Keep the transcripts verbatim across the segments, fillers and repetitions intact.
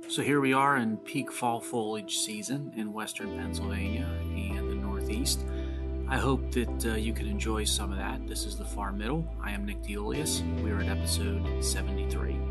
So here we are in peak fall foliage season in western Pennsylvania and the Northeast. I hope that uh, you can enjoy some of that. This is the Far Middle. I am Nick DeOlius. We are at episode seventy-three.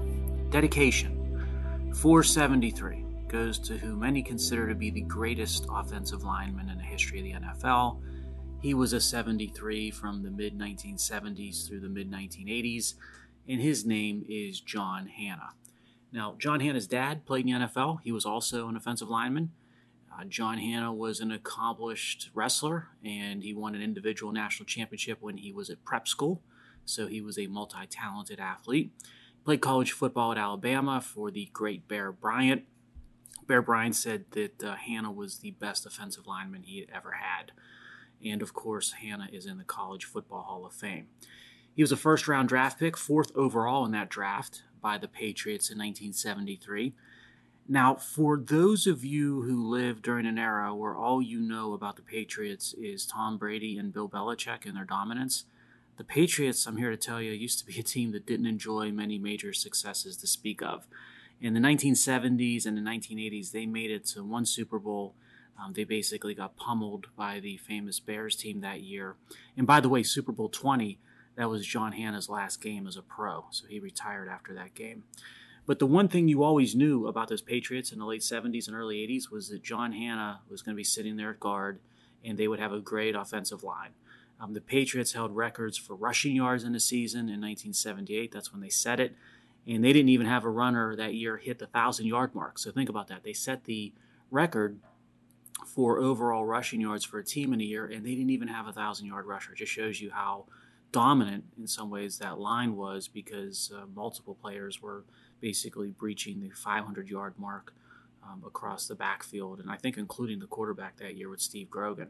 Dedication. four seventy-three goes to who many consider to be the greatest offensive lineman in the history of the N F L. He was a seventy-three from the mid nineteen seventies through the mid nineteen eighties, and his name is John Hannah. Now, John Hannah's dad played in the N F L. He was also an offensive lineman. Uh, John Hannah was an accomplished wrestler, and he won an individual national championship when he was at prep school. So he was a multi-talented athlete. He played college football at Alabama for the great Bear Bryant. Bear Bryant said that uh, Hannah was the best offensive lineman he had ever had. And, of course, Hannah is in the College Football Hall of Fame. He was a first-round draft pick, fourth overall in that draft by the Patriots in nineteen seventy-three. Now, for those of you who lived during an era where all you know about the Patriots is Tom Brady and Bill Belichick and their dominance, the Patriots, I'm here to tell you, used to be a team that didn't enjoy many major successes to speak of. In the nineteen seventies and the nineteen eighties, they made it to one Super Bowl. Um, they basically got pummeled by the famous Bears team that year. And by the way, Super Bowl twenty, that was John Hannah's last game as a pro, so he retired after that game. But the one thing you always knew about those Patriots in the late seventies and early eighties was that John Hannah was going to be sitting there at guard, and they would have a great offensive line. Um, the Patriots held records for rushing yards in the season in nineteen seventy-eight. That's when they set it. And they didn't even have a runner that year hit the one thousand-yard mark. So think about that. They set the record for overall rushing yards for a team in a year, and they didn't even have a one thousand-yard rusher. It just shows you how dominant in some ways that line was, because uh, multiple players were basically breaching the five hundred-yard mark um, across the backfield, and I think including the quarterback that year with Steve Grogan.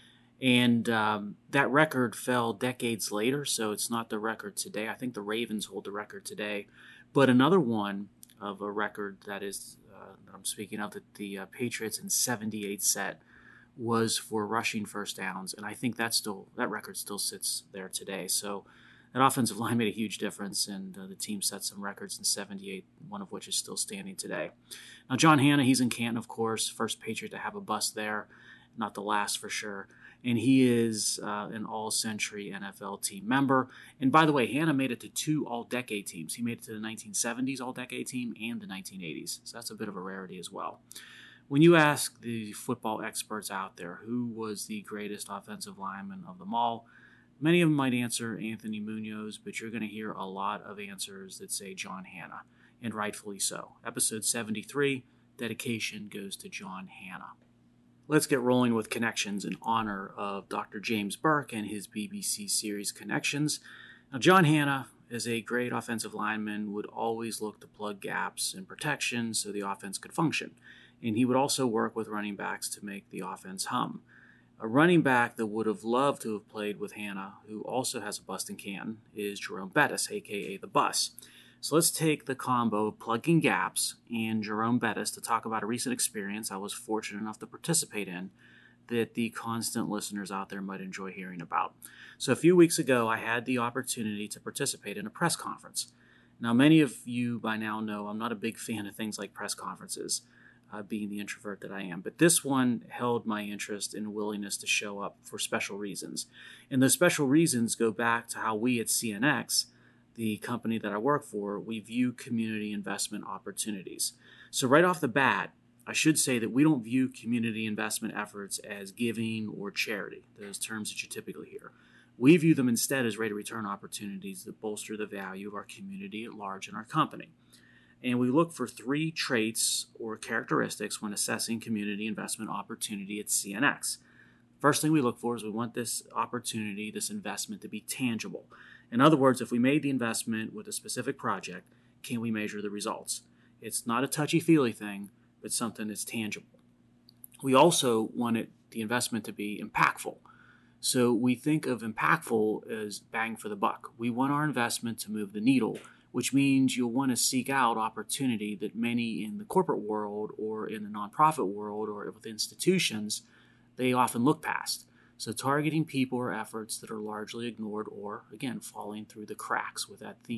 And um, that record fell decades later, so it's not the record today. I think the Ravens hold the record today. But another one of a record that is, uh, that I'm speaking of, that the uh, Patriots in seventy-eight set was for rushing first downs, and I think that still that record still sits there today. So that offensive line made a huge difference, and uh, the team set some records in seventy-eight, one of which is still standing today. Now, John Hannah, he's in Canton, of course, first Patriot to have a bust there, not the last for sure. And he is uh, an all-century N F L team member. And by the way, Hannah made it to two all-decade teams. He made it to the nineteen seventies all-decade team and the nineteen eighties. So that's a bit of a rarity as well. When you ask the football experts out there who was the greatest offensive lineman of them all, many of them might answer Anthony Munoz, but you're going to hear a lot of answers that say John Hannah, and rightfully so. Episode seventy-three, dedication goes to John Hannah. Let's get rolling with connections in honor of Doctor James Burke and his B B C series Connections. Now, John Hannah, as a great offensive lineman, would always look to plug gaps in protection so the offense could function. And he would also work with running backs to make the offense hum. A running back that would have loved to have played with Hannah, who also has a bust in Canton, is Jerome Bettis, a k a. The Bus. So let's take the combo of plugging gaps and Jerome Bettis to talk about a recent experience I was fortunate enough to participate in that the constant listeners out there might enjoy hearing about. So a few weeks ago, I had the opportunity to participate in a press conference. Now, many of you by now know I'm not a big fan of things like press conferences, Uh, being the introvert that I am. But this one held my interest and willingness to show up for special reasons. And those special reasons go back to how we at C N X, the company that I work for, we view community investment opportunities. So right off the bat, I should say that we don't view community investment efforts as giving or charity, those terms that you typically hear. We view them instead as rate of return opportunities that bolster the value of our community at large and our company. And we look for three traits or characteristics when assessing community investment opportunity at C N X. First thing we look for is we want this opportunity, this investment, to be tangible. In other words, if we made the investment with a specific project, can we measure the results? It's not a touchy-feely thing, but something that's tangible. We also want it, the investment to be impactful. So we think of impactful as bang for the buck. We want our investment to move the needle, which means you'll want to seek out opportunity that many in the corporate world or in the nonprofit world or with institutions, they often look past. So targeting people or efforts that are largely ignored or, again, falling through the cracks with that theme.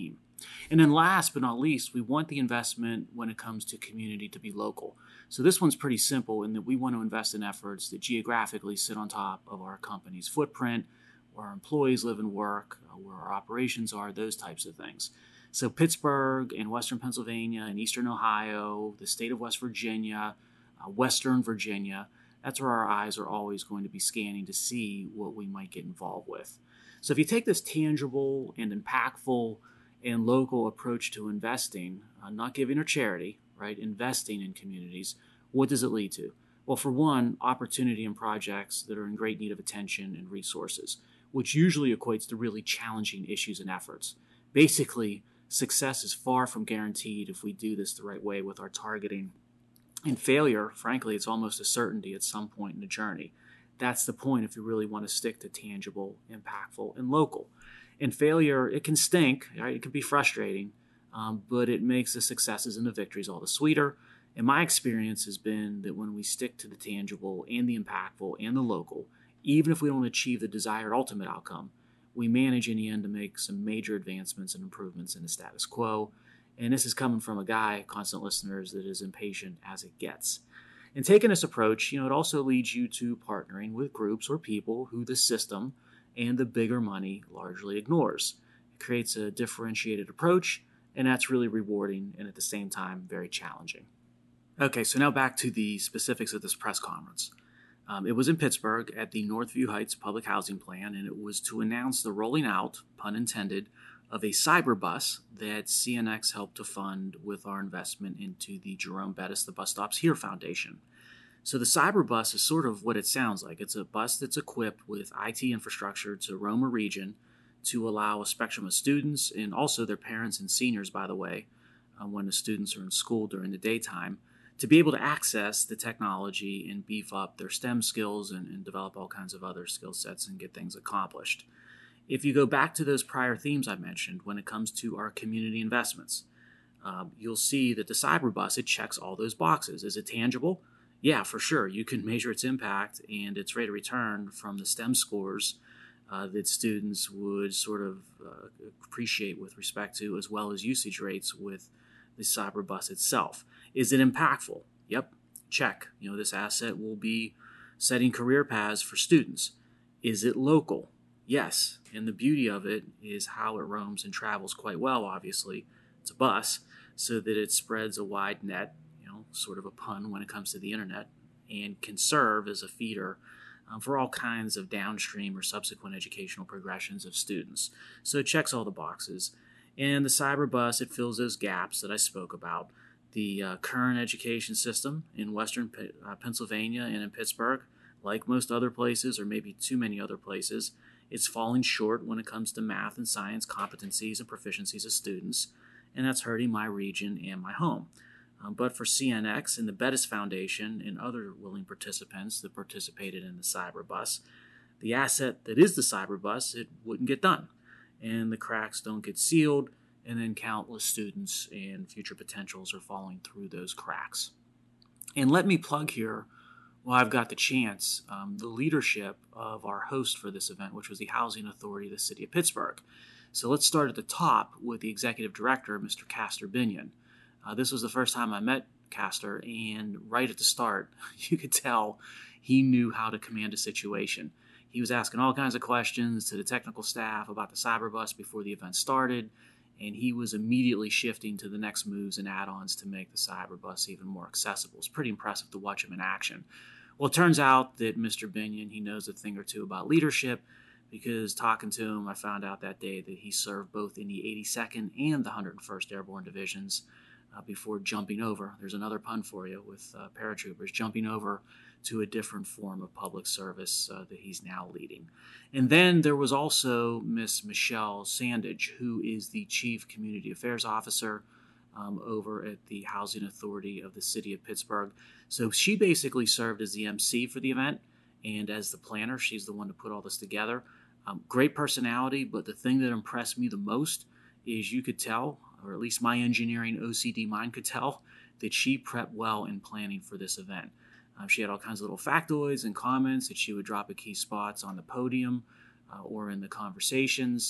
And then last but not least, we want the investment when it comes to community to be local. So this one's pretty simple in that we want to invest in efforts that geographically sit on top of our company's footprint, where our employees live and work, uh, where our operations are, those types of things. So Pittsburgh and Western Pennsylvania and Eastern Ohio, the state of West Virginia, uh, Western Virginia, that's where our eyes are always going to be scanning to see what we might get involved with. So if you take this tangible and impactful and local approach to investing, uh, not giving or charity, right, investing in communities, what does it lead to? Well, for one, opportunity and projects that are in great need of attention and resources, which usually equates to really challenging issues and efforts. Basically, success is far from guaranteed if we do this the right way with our targeting. And failure, frankly, it's almost a certainty at some point in the journey. That's the point if you really want to stick to tangible, impactful, and local. And failure, it can stink, right? It can be frustrating, um, but it makes the successes and the victories all the sweeter. And my experience has been that when we stick to the tangible and the impactful and the local, even if we don't achieve the desired ultimate outcome, we manage in the end to make some major advancements and improvements in the status quo. And this is coming from a guy, constant listeners, that is impatient as it gets. And taking this approach, you know, it also leads you to partnering with groups or people who the system and the bigger money largely ignores. It creates a differentiated approach, and that's really rewarding and at the same time very challenging. Okay, so now back to the specifics of this press conference. Um, it was in Pittsburgh at the Northview Heights Public Housing Plan, and it was to announce the rolling out, pun intended, of a cyber bus that C N X helped to fund with our investment into the Jerome Bettis, the Bus Stops Here Foundation. So the cyber bus is sort of what it sounds like. It's a bus that's equipped with I T infrastructure to roam a region to allow a spectrum of students and also their parents and seniors, by the way, uh, when the students are in school during the daytime, to be able to access the technology and beef up their STEM skills and, and develop all kinds of other skill sets and get things accomplished. If you go back to those prior themes I mentioned when it comes to our community investments, um, you'll see that the Cyberbus, it checks all those boxes. Is it tangible? Yeah, for sure. You can measure its impact and its rate of return from the STEM scores uh, that students would sort of uh, appreciate with respect to, as well as usage rates with the Cyberbus itself. Is it impactful? Yep, check. You know, this asset will be setting career paths for students. Is it local? Yes, and the beauty of it is how it roams and travels quite well, obviously. It's a bus, so that it spreads a wide net, you know, sort of a pun when it comes to the internet, and can serve as a feeder um, for all kinds of downstream or subsequent educational progressions of students. So it checks all the boxes. And the Cyberbus, it fills those gaps that I spoke about. The uh, current education system in Western P- uh, Pennsylvania and in Pittsburgh, like most other places, or maybe too many other places, it's falling short when it comes to math and science competencies and proficiencies of students, and that's hurting my region and my home. Um, but for C N X and the Bettis Foundation and other willing participants that participated in the Cyberbus, the asset that is the Cyberbus, it wouldn't get done. And the cracks don't get sealed, and then countless students and future potentials are falling through those cracks. And let me plug here, while I've got the chance, um, the leadership of our host for this event, which was the Housing Authority of the City of Pittsburgh. So let's start at the top with the Executive Director, Mister Castor Binion. Uh, this was the first time I met Castor, and right at the start, you could tell he knew how to command a situation. He was asking all kinds of questions to the technical staff about the Cyberbus before the event started, and he was immediately shifting to the next moves and add-ons to make the Cyberbus even more accessible. It's pretty impressive to watch him in action. Well, it turns out that Mister Binion, he knows a thing or two about leadership, because talking to him, I found out that day that he served both in the eighty-second and the one hundred first Airborne Divisions uh, before jumping over. There's another pun for you with uh, paratroopers, jumping over to a different form of public service uh, that he's now leading. And then there was also Miss Michelle Sandage, who is the Chief Community Affairs Officer um, over at the Housing Authority of the City of Pittsburgh. So she basically served as the M C for the event, and as the planner, she's the one to put all this together. Um, great personality, but the thing that impressed me the most is you could tell, or at least my engineering O C D mind could tell, that she prepped well in planning for this event. Um, she had all kinds of little factoids and comments that she would drop at key spots on the podium uh, or in the conversations.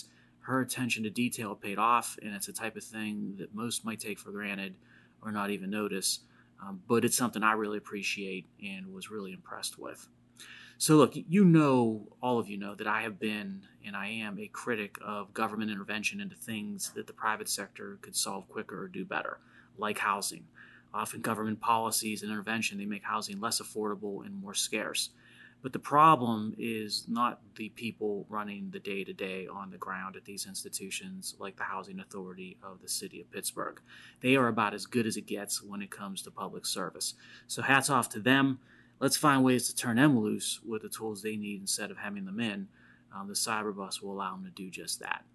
Her attention to detail paid off, and it's a type of thing that most might take for granted or not even notice. Um, but it's something I really appreciate and was really impressed with. So look, you know, all of you know that I have been and I am a critic of government intervention into things that the private sector could solve quicker or do better, like housing. Often government policies and intervention, they make housing less affordable and more scarce. But the problem is not the people running the day-to-day on the ground at these institutions like the Housing Authority of the City of Pittsburgh. They are about as good as it gets when it comes to public service. So hats off to them. Let's find ways to turn them loose with the tools they need instead of hemming them in. Um, the Cyberbus will allow them to do just that.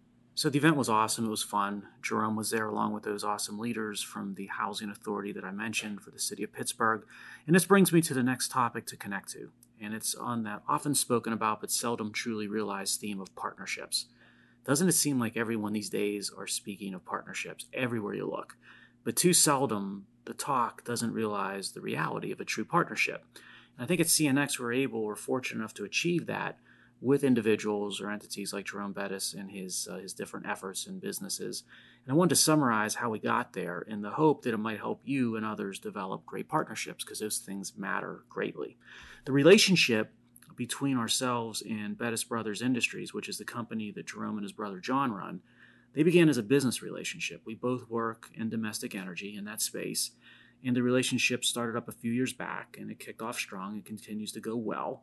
So the event was awesome. It was fun. Jerome was there along with those awesome leaders from the Housing Authority that I mentioned for the City of Pittsburgh. And this brings me to the next topic to connect to. And it's on that often spoken about but seldom truly realized theme of partnerships. Doesn't it seem like everyone these days are speaking of partnerships everywhere you look? But too seldom the talk doesn't realize the reality of a true partnership. And I think at C N X we're able, we're fortunate enough to achieve that with individuals or entities like Jerome Bettis and his uh, his different efforts and businesses. And I wanted to summarize how we got there in the hope that it might help you and others develop great partnerships, because those things matter greatly. The relationship between ourselves and Bettis Brothers Industries, which is the company that Jerome and his brother John run, they began as a business relationship. We both work in domestic energy in that space, and the relationship started up a few years back, and it kicked off strong and continues to go well.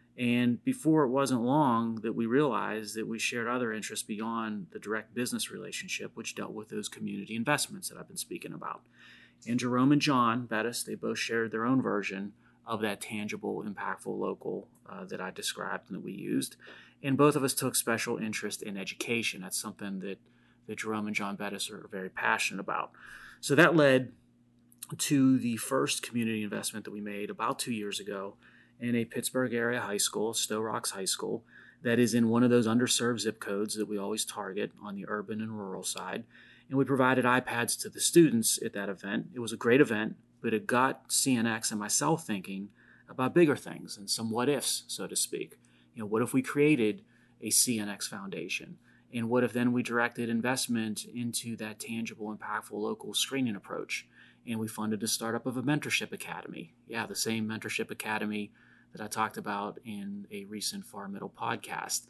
And before it wasn't long that we realized that we shared other interests beyond the direct business relationship, which dealt with those community investments that I've been speaking about. And Jerome and John Bettis, they both shared their own version of that tangible, impactful local uh, that I described and that we used. And both of us took special interest in education. That's something that, that Jerome and John Bettis are very passionate about. So that led to the first community investment that we made about two years ago in a Pittsburgh area high school, Stowe Rocks High School, that is in one of those underserved zip codes that we always target on the urban and rural side. And we provided iPads to the students at that event. It was a great event, but it got C N X and myself thinking about bigger things and some what ifs, so to speak. You know, what if we created a C N X foundation? And what if then we directed investment into that tangible, impactful local screening approach? And we funded the startup of a mentorship academy. Yeah, the same mentorship academy that I talked about in a recent Far Middle podcast.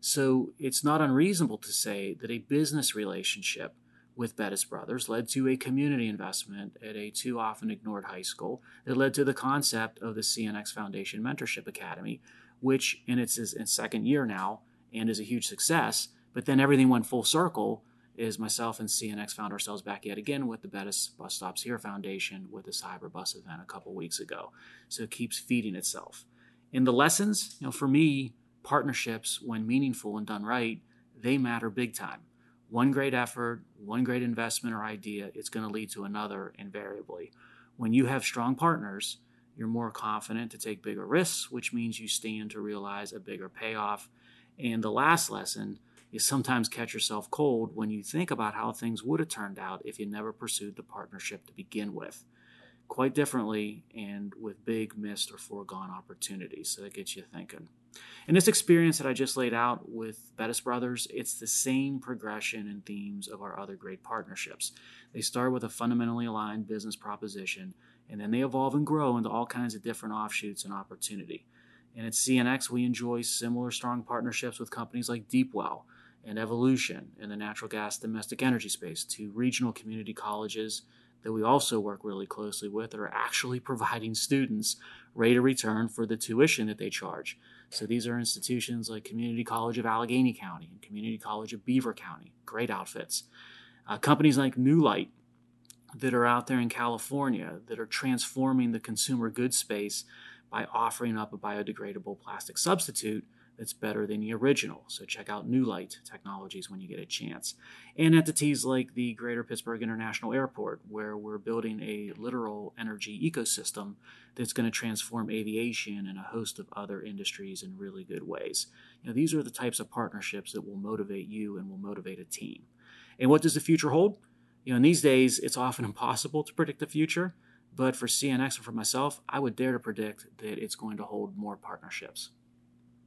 So it's not unreasonable to say that a business relationship with Bettis Brothers led to a community investment at a too often ignored high school that led to the concept of the C N X Foundation Mentorship Academy, which in its, its second year now and is a huge success. But then everything went full circle as myself and C N X found ourselves back yet again with the Bettis Bus Stops Here Foundation with the Cyberbus event a couple weeks ago. So it keeps feeding itself. In the lessons, you know, for me, partnerships, when meaningful and done right, they matter big time. One great effort, one great investment or idea, it's going to lead to another invariably. When you have strong partners, you're more confident to take bigger risks, which means you stand to realize a bigger payoff. And the last lesson is sometimes catch yourself cold when you think about how things would have turned out if you never pursued the partnership to begin with. Quite differently and with big missed or foregone opportunities. So that gets you thinking. In this experience that I just laid out with Bettis Brothers, it's the same progression and themes of our other great partnerships. They start with a fundamentally aligned business proposition, and then they evolve and grow into all kinds of different offshoots and opportunity. And at C N X, we enjoy similar strong partnerships with companies like Deepwell and Evolution in the natural gas domestic energy space, to regional community colleges that we also work really closely with that are actually providing students rate of return for the tuition that they charge. So these are institutions like Community College of Allegheny County and Community College of Beaver County, great outfits. Uh, companies like New Light that are out there in California that are transforming the consumer goods space by offering up a biodegradable plastic substitute that's better than the original. So check out New Light Technologies when you get a chance. And entities like the Greater Pittsburgh International Airport, where we're building a literal energy ecosystem that's going to transform aviation and a host of other industries in really good ways. You know, these are the types of partnerships that will motivate you and will motivate a team. And what does the future hold? You know, in these days, it's often impossible to predict the future, but for C N X and for myself, I would dare to predict that it's going to hold more partnerships.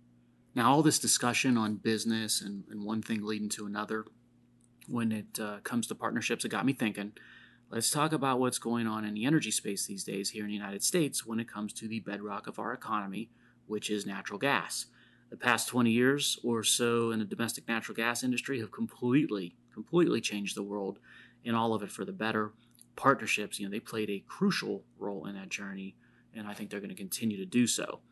Now, all this discussion on business and, and one thing leading to another, when it uh, comes to partnerships, it got me thinking. Let's talk about what's going on in the energy space these days here in the United States when it comes to the bedrock of our economy, which is natural gas. The past twenty years or so in the domestic natural gas industry have completely, completely changed the world, and all of it for the better. Partnerships, you know, they played a crucial role in that journey, and I think they're going to continue to do so.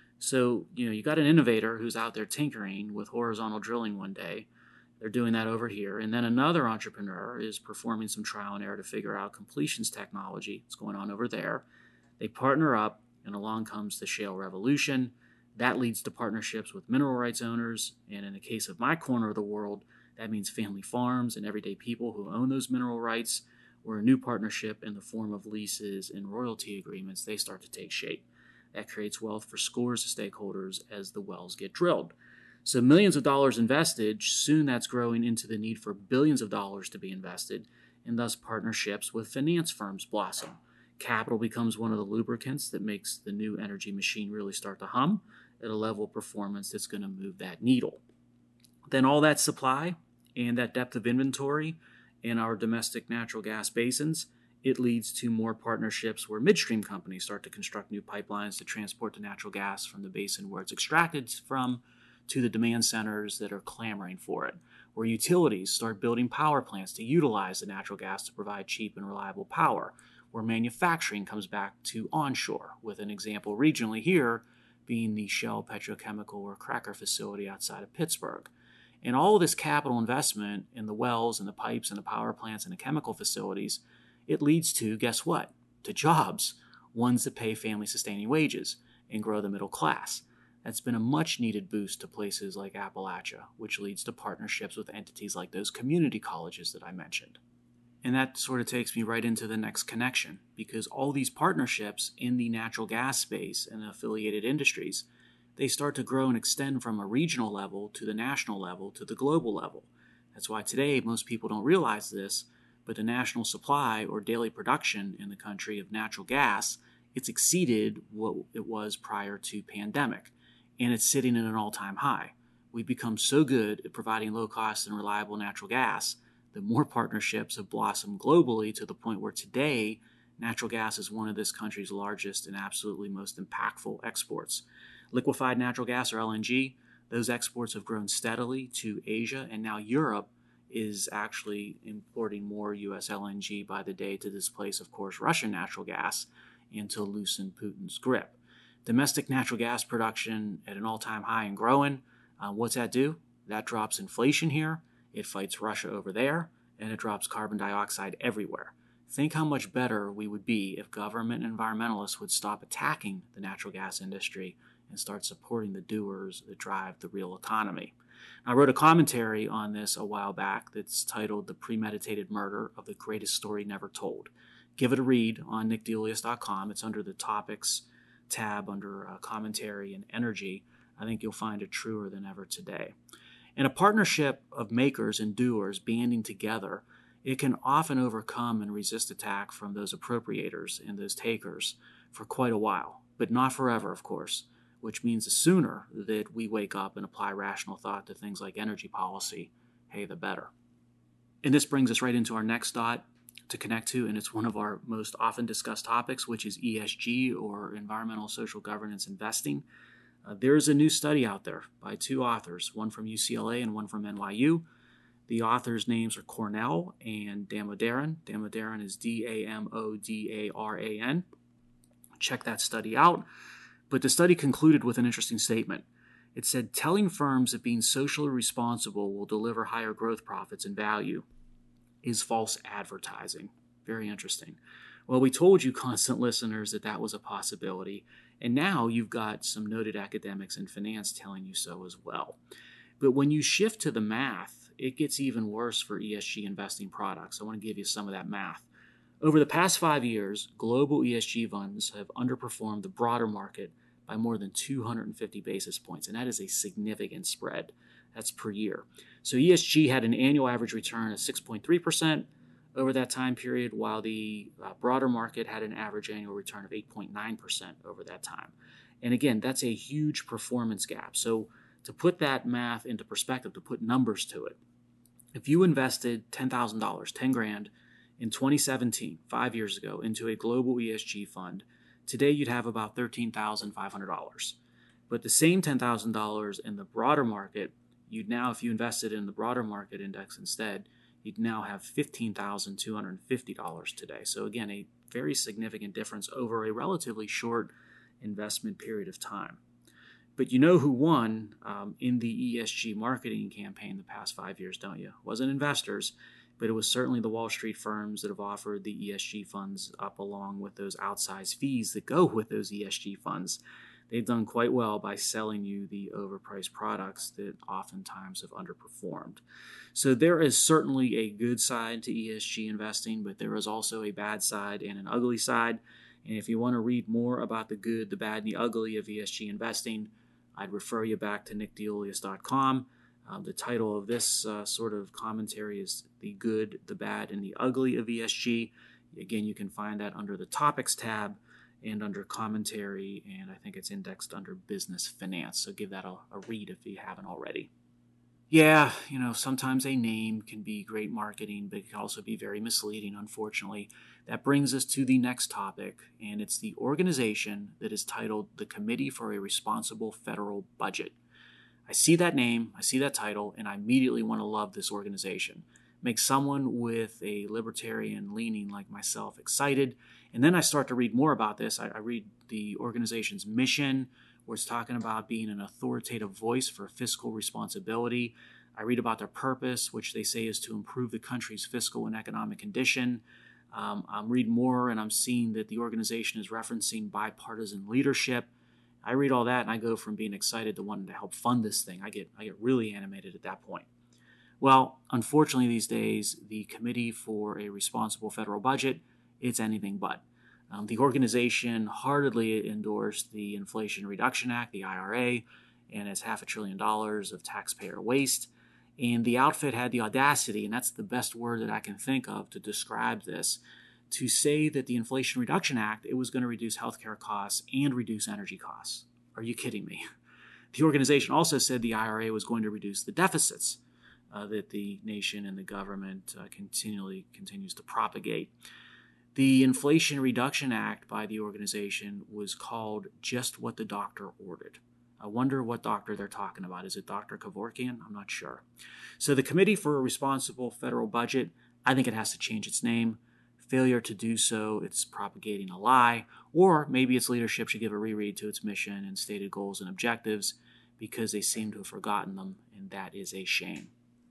So, you know, you got an innovator who's out there tinkering with horizontal drilling one day. They're doing that over here. And then another entrepreneur is performing some trial and error to figure out completions technology. It's going on over there. They partner up, and along comes the shale revolution. That leads to partnerships with mineral rights owners. And in the case of my corner of the world, that means family farms and everyday people who own those mineral rights, where a new partnership in the form of leases and royalty agreements, they start to take shape. That creates wealth for scores of stakeholders as the wells get drilled. So millions of dollars invested, soon that's growing into the need for billions of dollars to be invested, and thus partnerships with finance firms blossom. Capital becomes one of the lubricants that makes the new energy machine really start to hum at a level of performance that's going to move that needle. Then all that supply and that depth of inventory in our domestic natural gas basins, it leads to more partnerships where midstream companies start to construct new pipelines to transport the natural gas from the basin where it's extracted from to the demand centers that are clamoring for it, where utilities start building power plants to utilize the natural gas to provide cheap and reliable power, where manufacturing comes back to onshore, with an example regionally here being the Shell petrochemical or cracker facility outside of Pittsburgh. And all of this capital investment in the wells and the pipes and the power plants and the chemical facilities, it leads to, guess what? To jobs, ones that pay family-sustaining wages and grow the middle class. That's been a much-needed boost to places like Appalachia, which leads to partnerships with entities like those community colleges that I mentioned. And that sort of takes me right into the next connection, because all these partnerships in the natural gas space and affiliated industries, they start to grow and extend from a regional level to the national level to the global level. That's why today most people don't realize this, but the national supply or daily production in the country of natural gas, it's exceeded what it was prior to pandemic. And it's sitting at an all-time high. We've become so good at providing low-cost and reliable natural gas that more partnerships have blossomed globally to the point where today natural gas is one of this country's largest and absolutely most impactful exports. Liquefied natural gas, or L N G, those exports have grown steadily to Asia, and now Europe is actually importing more U S L N G by the day to displace, of course, Russian natural gas and to loosen Putin's grip. Domestic natural gas production at an all-time high and growing. Uh, what's that do? That drops inflation here, it fights Russia over there, and it drops carbon dioxide everywhere. Think how much better we would be if government and environmentalists would stop attacking the natural gas industry and start supporting the doers that drive the real economy. I wrote a commentary on this a while back that's titled The Premeditated Murder of the Greatest Story Never Told. Give it a read on nick delius dot com. It's under the topics tab under uh, commentary and energy. I think you'll find it truer than ever today. In a partnership of makers and doers banding together, it can often overcome and resist attack from those appropriators and those takers for quite a while, but not forever, of course, which means the sooner that we wake up and apply rational thought to things like energy policy, hey, the better. And this brings us right into our next thought to connect to, and it's one of our most often discussed topics, which is E S G, or environmental social governance investing. Uh, there is a new study out there by two authors, one from U C L A and one from N Y U. The authors' names are Cornell and Damodaran. Damodaran is D A M O D A R A N. Check that study out. But the study concluded with an interesting statement. It said, telling firms that being socially responsible will deliver higher growth profits and value is false advertising. Very interesting. Well, we told you, constant listeners, that that was a possibility, and now you've got some noted academics in finance telling you so as well. But when you shift to the math, it gets even worse for E S G investing products. I want to give you some of that math. Over the past five years, global E S G funds have underperformed the broader market by more than two hundred fifty basis points, and that is a significant spread. That's per year. So E S G had an annual average return of six point three percent over that time period, while the uh, broader market had an average annual return of eight point nine percent over that time. And again, that's a huge performance gap. So To put that math into perspective, to put numbers to it, if you invested ten thousand dollars, ten grand, in twenty seventeen, five years ago, into a global E S G fund, today you'd have about thirteen thousand five hundred dollars. But the same ten thousand dollars in the broader market, you'd now, if you invested in the broader market index instead, you'd now have fifteen thousand two hundred fifty dollars today. So again, a very significant difference over a relatively short investment period of time. But you know who won um, in the E S G marketing campaign the past five years, don't you? It wasn't investors, but it was certainly the Wall Street firms that have offered the E S G funds up along with those outsized fees that go with those E S G funds. They've done quite well by selling you the overpriced products that oftentimes have underperformed. So there is certainly a good side to E S G investing, but there is also a bad side and an ugly side. And if you want to read more about the good, the bad, and the ugly of E S G investing, I'd refer you back to nick deulius dot com. Um, the title of this uh, sort of commentary is The Good, the Bad, and the Ugly of E S G. Again, you can find that under the Topics tab and under Commentary, and I think it's indexed under Business Finance. So give that a, a read if you haven't already. Yeah, you know, sometimes a name can be great marketing, but it can also be very misleading, unfortunately. That brings us to the next topic, and it's the organization that is titled the Committee for a Responsible Federal Budget. I see that name, I see that title, and I immediately want to love this organization. Makes someone with a libertarian leaning like myself excited. And then I start to read more about this. I, I read the organization's mission, where it's talking about being an authoritative voice for fiscal responsibility. I read about their purpose, which they say is to improve the country's fiscal and economic condition. Um, I'm reading more, and I'm seeing that the organization is referencing bipartisan leadership. I read all that, and I go from being excited to wanting to help fund this thing. I get I get really animated at that point. Well, unfortunately these days, the Committee for a Responsible Federal Budget, it's anything but. Um, the organization heartedly endorsed the Inflation Reduction Act, the I R A, and it's half a trillion dollars of taxpayer waste. And the outfit had the audacity, and that's the best word that I can think of to describe this, to say that the Inflation Reduction Act, it was going to reduce healthcare costs and reduce energy costs. Are you kidding me? The organization also said the I R A was going to reduce the deficits uh, that the nation and the government uh, continually continues to propagate. The Inflation Reduction Act by the organization was called Just What the Doctor Ordered. I wonder what doctor they're talking about. Is it Doctor Kevorkian? I'm not sure. So the Committee for a Responsible Federal Budget, I think it has to change its name. Failure to do so, it's propagating a lie, or maybe its leadership should give a reread to its mission and stated goals and objectives because they seem to have forgotten them, and that is a shame.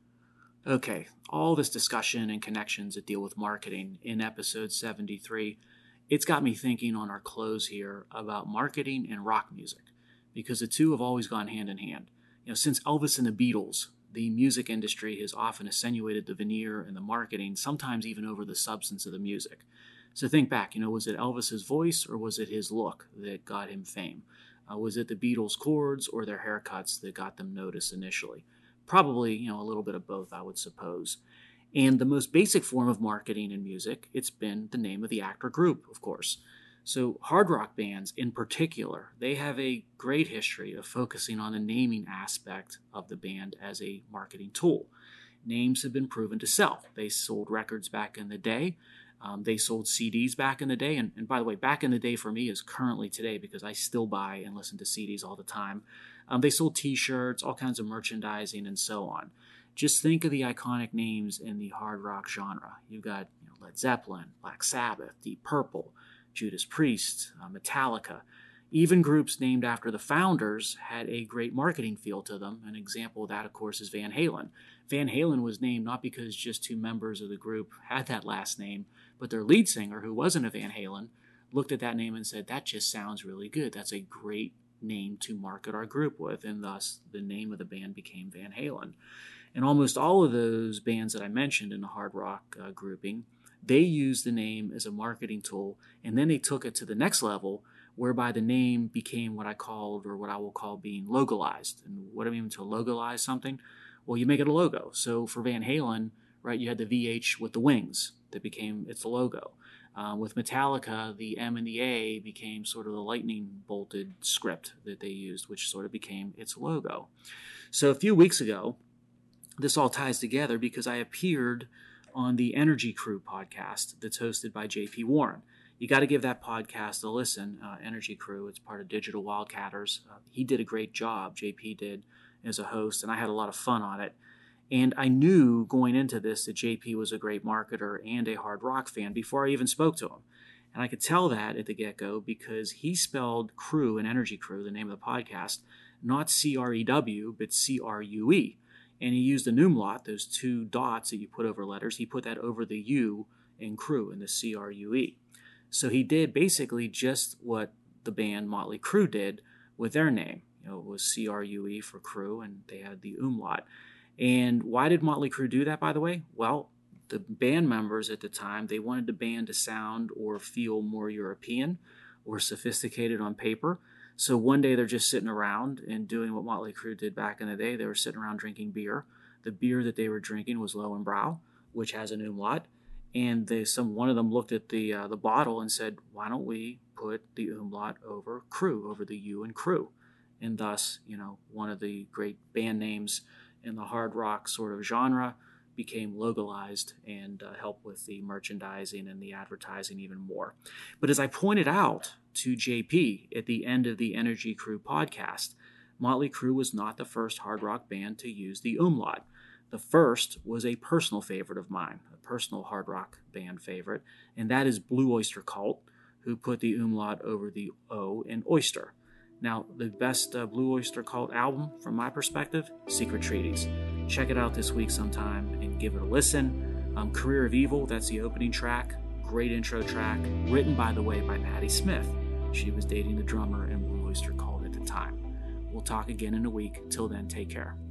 Okay, all this discussion and connections that deal with marketing in episode seventy-three, it's got me thinking on our close here about marketing and rock music, because the two have always gone hand in hand. You know, since Elvis and the Beatles, the music industry has often accentuated the veneer and the marketing, sometimes even over the substance of the music. So think back, you know, was it Elvis's voice or was it his look that got him fame? Uh, was it the Beatles' chords or their haircuts that got them noticed initially? Probably, you know, a little bit of both, I would suppose. And the most basic form of marketing in music, it's been the name of the act or group, of course. So hard rock bands in particular, they have a great history of focusing on the naming aspect of the band as a marketing tool. Names have been proven to sell. They sold records back in the day. Um, they sold C Ds back in the day. And, and by the way, back in the day for me is currently today because I still buy and listen to C Ds all the time. Um, they sold T-shirts, all kinds of merchandising, and so on. Just think of the iconic names in the hard rock genre. You've got you know, Led Zeppelin, Black Sabbath, Deep Purple, Judas Priest, uh, Metallica. Even groups named after the founders had a great marketing feel to them. An example of that, of course, is Van Halen. Van Halen was named not because just two members of the group had that last name, but their lead singer, who wasn't a Van Halen, looked at that name and said, that just sounds really good. That's a great name to market our group with, and thus the name of the band became Van Halen. And almost all of those bands that I mentioned in the hard rock uh, grouping, they used the name as a marketing tool, and then they took it to the next level, whereby the name became what I called, or what I will call being logalized. And what do I mean to logalize something? Well, you make it a logo. So for Van Halen, right, you had the V H with the wings that became its logo. Uh, with Metallica, the M and the A became sort of the lightning bolted script that they used, which sort of became its logo. So a few weeks ago, this all ties together because I appeared on the Energy Crew podcast that's hosted by J P Warren. You got to give that podcast a listen, uh, Energy Crew. It's part of Digital Wildcatters. Uh, he did a great job, J P did, as a host, and I had a lot of fun on it. And I knew going into this that J P was a great marketer and a hard rock fan before I even spoke to him. And I could tell that at the get-go because he spelled Crew and Energy Crew, the name of the podcast, not C R E W, but C R U E. And he used an umlaut, those two dots that you put over letters. He put that over the U in Crew, in the C R U E. So he did basically just what the band Motley Crue did with their name. You know, it was C R U E for Crew, and they had the umlaut. And why did Motley Crue do that, by the way? Well, the band members at the time, they wanted the band to sound or feel more European or sophisticated on paper. So one day they're just sitting around and doing what Motley Crue did back in the day. They were sitting around drinking beer. The beer that they were drinking was Lowenbrau, which has an umlaut. And they, some one of them looked at the uh, the bottle and said, why don't we put the umlaut over Crew, over the U in Crew? And thus, you know, one of the great band names in the hard rock sort of genre became localized and uh, helped with the merchandising and the advertising even more. But as I pointed out to J P at the end of the Energy Crew podcast, Motley Crue was not the first hard rock band to use the umlaut. The first was a personal favorite of mine, a personal hard rock band favorite, and that is Blue Oyster Cult, who put the umlaut over the O in Oyster. Now, the best uh, Blue Oyster Cult album, from my perspective, Secret Treaties. Check it out this week sometime and give it a listen. Um, Career of Evil, that's the opening track. Great intro track, written, by the way, by Patti Smith. She was dating the drummer in Blue Oyster Cult at the time. We'll talk again in a week. Till then, take care.